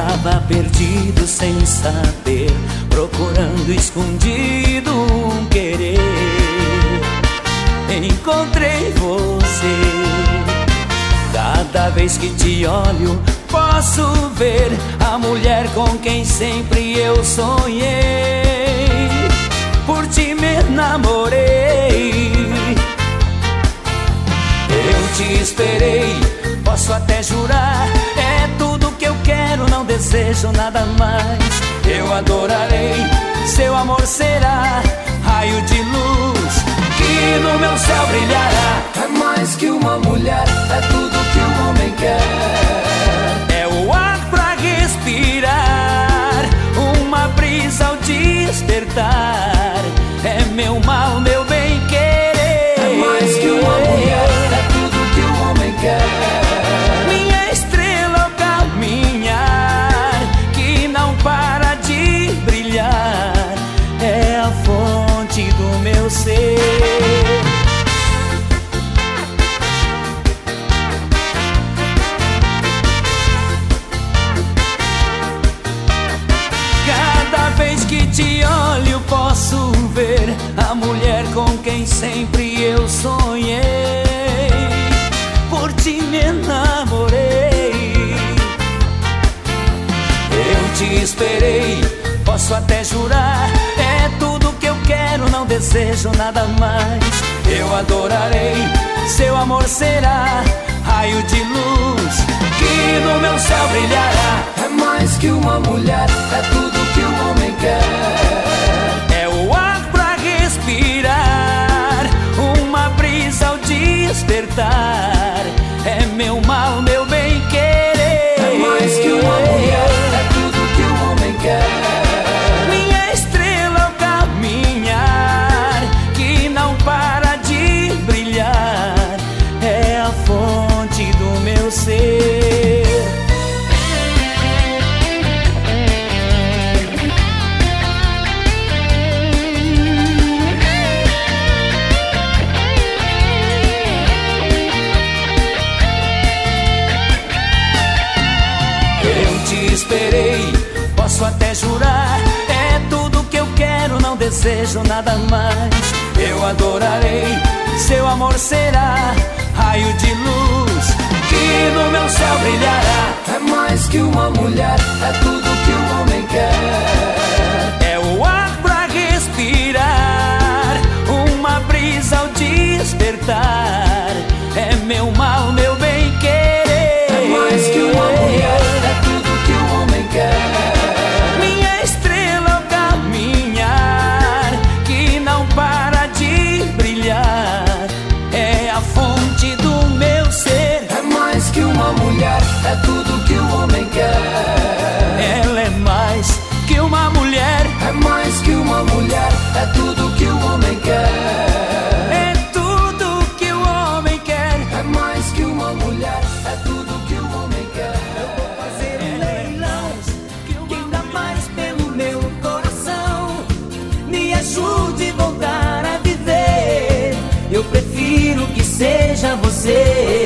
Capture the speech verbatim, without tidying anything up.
Tava perdido sem saber, procurando escondido um querer. Encontrei você. Cada vez que te olho, posso ver a mulher com quem sempre eu sonhei. Por ti me enamorei. Eu te esperei, posso até jurar. É tudo que eu quero, não desejo nada mais. Eu adorarei, seu amor será raio de luz que no meu céu brilhará. É mais que uma mulher, é tudo que um homem quer. É o ar pra respirar, uma brisa ao despertar. É meu mal, meu bem querer. É mais que uma mulher, é tudo que um homem quer. Minha estrela ao caminhar, que não para de brilhar. É a fonte do meu ser. Cada vez que te olho, posso ver a mulher com quem sempre eu sonhei. Por ti me enamorei. Eu te esperei, posso até jurar. É tudo que eu quero, não desejo nada mais. Eu adorarei, seu amor será raio de luz que no meu céu brilhará. É mais que uma mulher, é tudo que um homem quer. É o ar pra respirar, uma brisa ao despertar. É meu mal, meu bem querer. É mais que uma mulher, é tudo que um homem quer. Minha estrela ao caminhar, que não para de brilhar. É a fonte do meu ser. Te esperei, posso até jurar. É tudo que eu quero, não desejo nada mais. Eu adorarei, seu amor será raio de luz